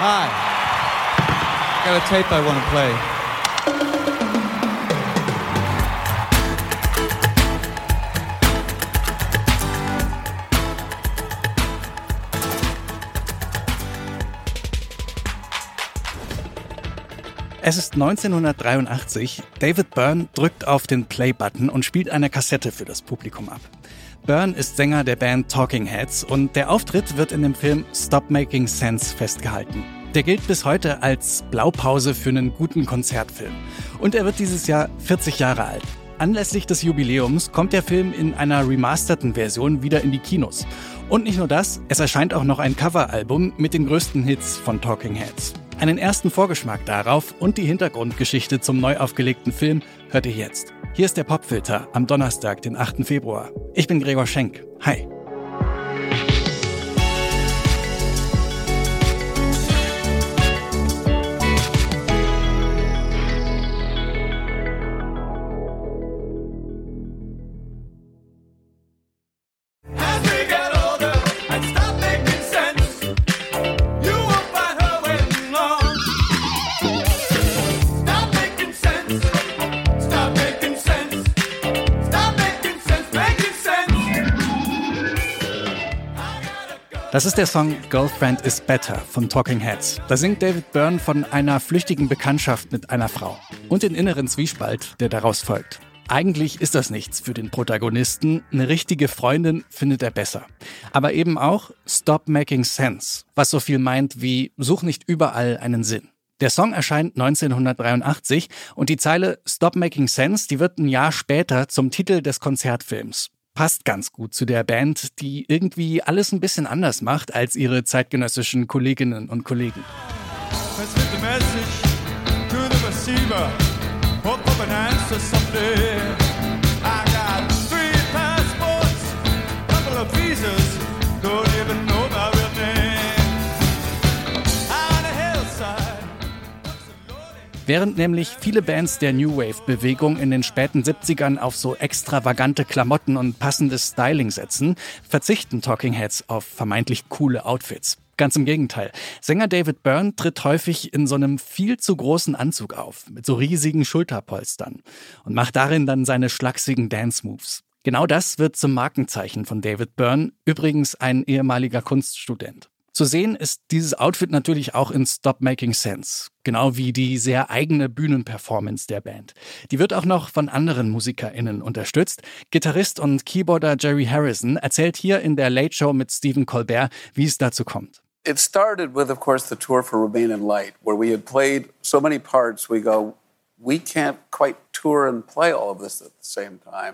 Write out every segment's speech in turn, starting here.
Hi. Got a tape I want to play. Es ist 1983, David Byrne drückt auf den Play-Button und spielt eine Kassette für das Publikum ab. Byrne ist Sänger der Band Talking Heads und der Auftritt wird in dem Film Stop Making Sense festgehalten. Der gilt bis heute als Blaupause für einen guten Konzertfilm. Und er wird dieses Jahr 40 Jahre alt. Anlässlich des Jubiläums kommt der Film in einer remasterten Version wieder in die Kinos. Und nicht nur das, es erscheint auch noch ein Coveralbum mit den größten Hits von Talking Heads. Einen ersten Vorgeschmack darauf und die Hintergrundgeschichte zum neu aufgelegten Film hört ihr jetzt. Hier ist der Popfilter am Donnerstag, den 8. Februar. Ich bin Gregor Schenk. Hi. Das ist der Song Girlfriend is Better von Talking Heads. Da singt David Byrne von einer flüchtigen Bekanntschaft mit einer Frau und den inneren Zwiespalt, der daraus folgt. Eigentlich ist das nichts für den Protagonisten, eine richtige Freundin findet er besser. Aber eben auch Stop Making Sense, was so viel meint wie such nicht überall einen Sinn. Der Song erscheint 1983 und die Zeile Stop Making Sense, die wird ein Jahr später zum Titel des Konzertfilms. Passt ganz gut zu der Band, die irgendwie alles ein bisschen anders macht als ihre zeitgenössischen Kolleginnen und Kollegen. Während nämlich viele Bands der New Wave-Bewegung in den späten 70ern auf so extravagante Klamotten und passendes Styling setzen, verzichten Talking Heads auf vermeintlich coole Outfits. Ganz im Gegenteil. Sänger David Byrne tritt häufig in so einem viel zu großen Anzug auf, mit so riesigen Schulterpolstern und macht darin dann seine schlachsigen Dance-Moves. Genau das wird zum Markenzeichen von David Byrne, übrigens ein ehemaliger Kunststudent. Zu sehen ist dieses Outfit natürlich auch in Stop Making Sense, genau wie die sehr eigene Bühnenperformance der Band. Die wird auch noch von anderen MusikerInnen unterstützt. Gitarrist und Keyboarder Jerry Harrison erzählt hier in der Late Show mit Stephen Colbert, wie es dazu kommt. It started with, of course, the tour for Remain in Light, where we had played so many parts, we go, we can't quite tour and play all of this at the same time.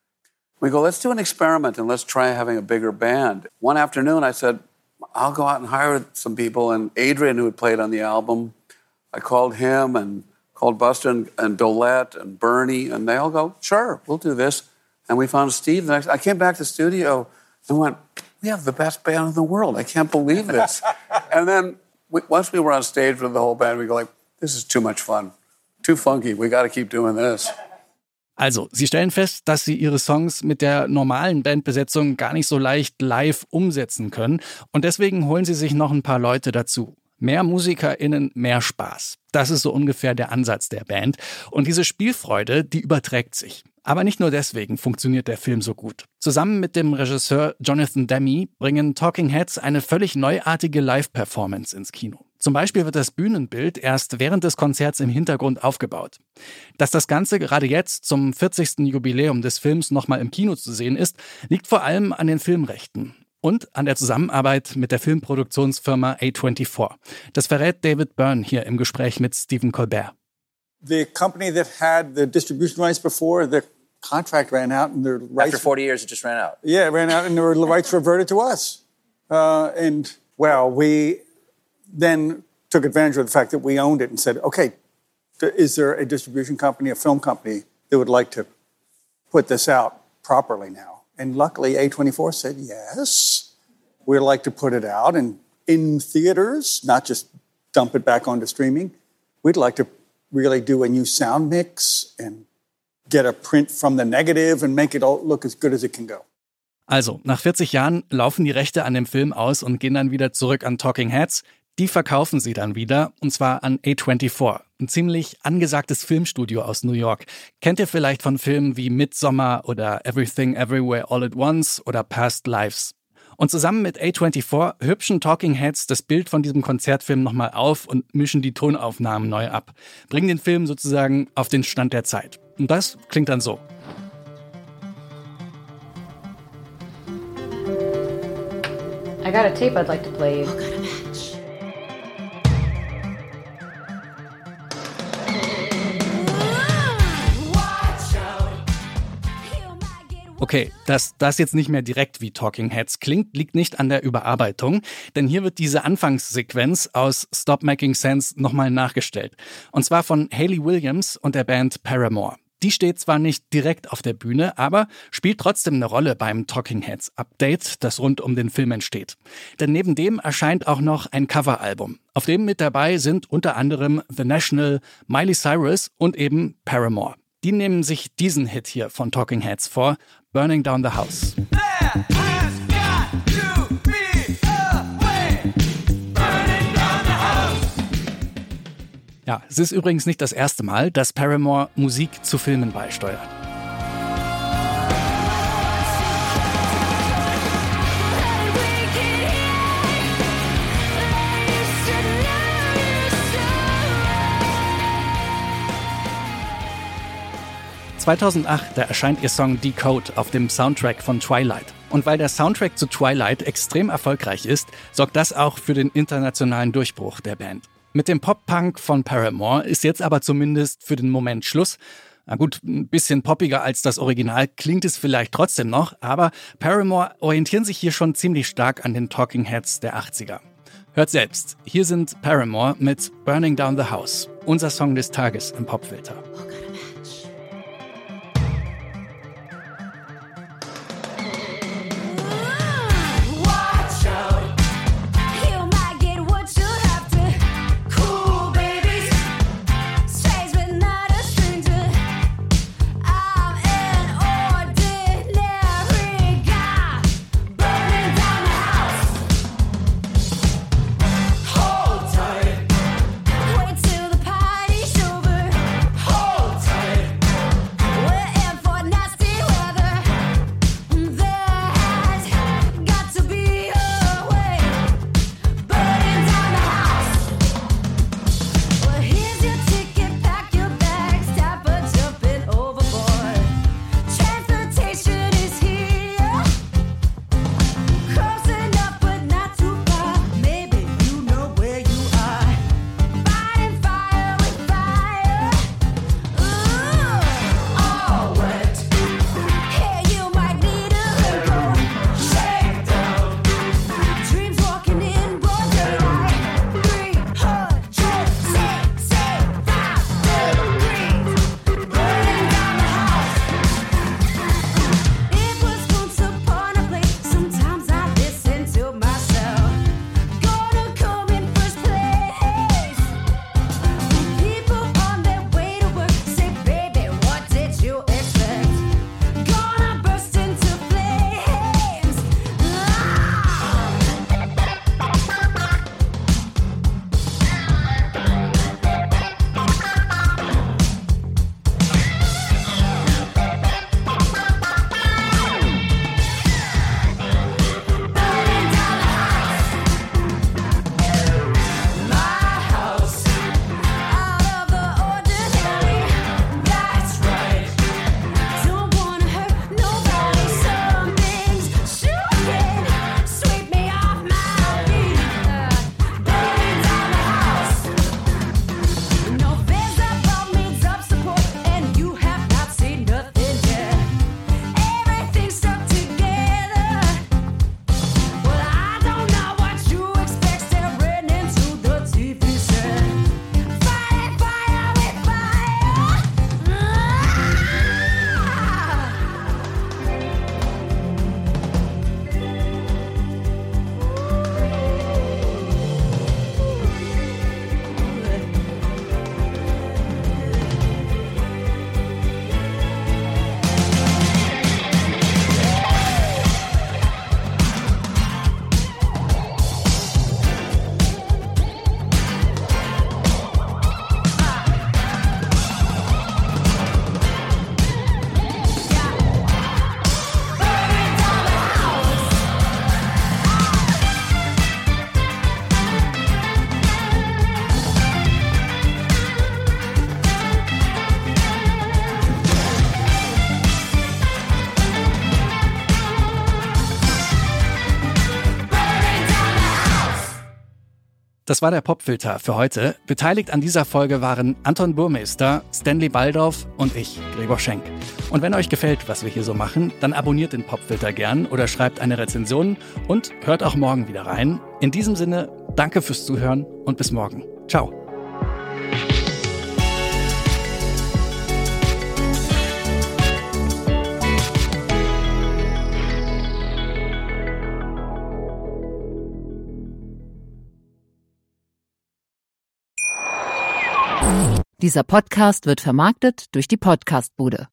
We go, let's do an experiment and let's try having a bigger band. One afternoon I said, I'll go out and hire some people. And Adrian, who had played on the album, I called him and called Buster and Dolette and Bernie, and they all go, sure, we'll do this. And we found Steve. I came back to the studio and went, we have the best band in the world. I can't believe this. And then once we were on stage with the whole band, we go like, this is too much fun, too funky. We got to keep doing this. Also, sie stellen fest, dass sie ihre Songs mit der normalen Bandbesetzung gar nicht so leicht live umsetzen können und deswegen holen sie sich noch ein paar Leute dazu. Mehr MusikerInnen, mehr Spaß. Das ist so ungefähr der Ansatz der Band und diese Spielfreude, die überträgt sich. Aber nicht nur deswegen funktioniert der Film so gut. Zusammen mit dem Regisseur Jonathan Demme bringen Talking Heads eine völlig neuartige Live-Performance ins Kino. Zum Beispiel wird das Bühnenbild erst während des Konzerts im Hintergrund aufgebaut. Dass das Ganze gerade jetzt zum 40. Jubiläum des Films nochmal im Kino zu sehen ist, liegt vor allem an den Filmrechten und an der Zusammenarbeit mit der Filmproduktionsfirma A24. Das verrät David Byrne hier im Gespräch mit Stephen Colbert. The company that had the distribution rights before, the contract ran out and their rights... After 40 years, it just ran out. Yeah, it ran out and the rights reverted to us. We then took advantage of the fact that we owned it and said, okay, is there a distribution company, a film company that would like to put this out properly now? And luckily, A24 said, yes, we'd like to put it out and in theaters, not just dump it back onto streaming. We'd like to really do a new sound mix and get a print from the negative and make it all look as good as it can go. Also, nach 40 Jahren laufen die Rechte an dem Film aus und gehen dann wieder zurück an Talking Heads. Die verkaufen sie dann wieder, und zwar an A24, ein ziemlich angesagtes Filmstudio aus New York. Kennt ihr vielleicht von Filmen wie Midsommar oder Everything Everywhere All at Once oder Past Lives? Und zusammen mit A24 hübschen Talking Heads das Bild von diesem Konzertfilm nochmal auf und mischen die Tonaufnahmen neu ab. Bringen den Film sozusagen auf den Stand der Zeit. Und das klingt dann so. I got a tape I'd like to play you. Okay, dass das jetzt nicht mehr direkt wie Talking Heads klingt, liegt nicht an der Überarbeitung, denn hier wird diese Anfangssequenz aus Stop Making Sense nochmal nachgestellt. Und zwar von Hayley Williams und der Band Paramore. Die steht zwar nicht direkt auf der Bühne, aber spielt trotzdem eine Rolle beim Talking Heads Update, das rund um den Film entsteht. Denn neben dem erscheint auch noch ein Coveralbum. Auf dem mit dabei sind unter anderem The National, Miley Cyrus und eben Paramore. Die nehmen sich diesen Hit hier von Talking Heads vor, Burning Down the House. Ja, es ist übrigens nicht das erste Mal, dass Paramore Musik zu Filmen beisteuert. ...2008, da erscheint ihr Song Decode auf dem Soundtrack von Twilight. Und weil der Soundtrack zu Twilight extrem erfolgreich ist, sorgt das auch für den internationalen Durchbruch der Band. Mit dem Pop-Punk von Paramore ist jetzt aber zumindest für den Moment Schluss. Na gut, ein bisschen poppiger als das Original klingt es vielleicht trotzdem noch, aber Paramore orientieren sich hier schon ziemlich stark an den Talking Heads der 80er. Hört selbst, hier sind Paramore mit Burning Down the House, unser Song des Tages im Popfilter. Das war der Popfilter für heute. Beteiligt an dieser Folge waren Anton Burmeister, Stanley Baldauf und ich, Gregor Schenk. Und wenn euch gefällt, was wir hier so machen, dann abonniert den Popfilter gern oder schreibt eine Rezension und hört auch morgen wieder rein. In diesem Sinne, danke fürs Zuhören und bis morgen. Ciao. Dieser Podcast wird vermarktet durch die Podcast-Bude.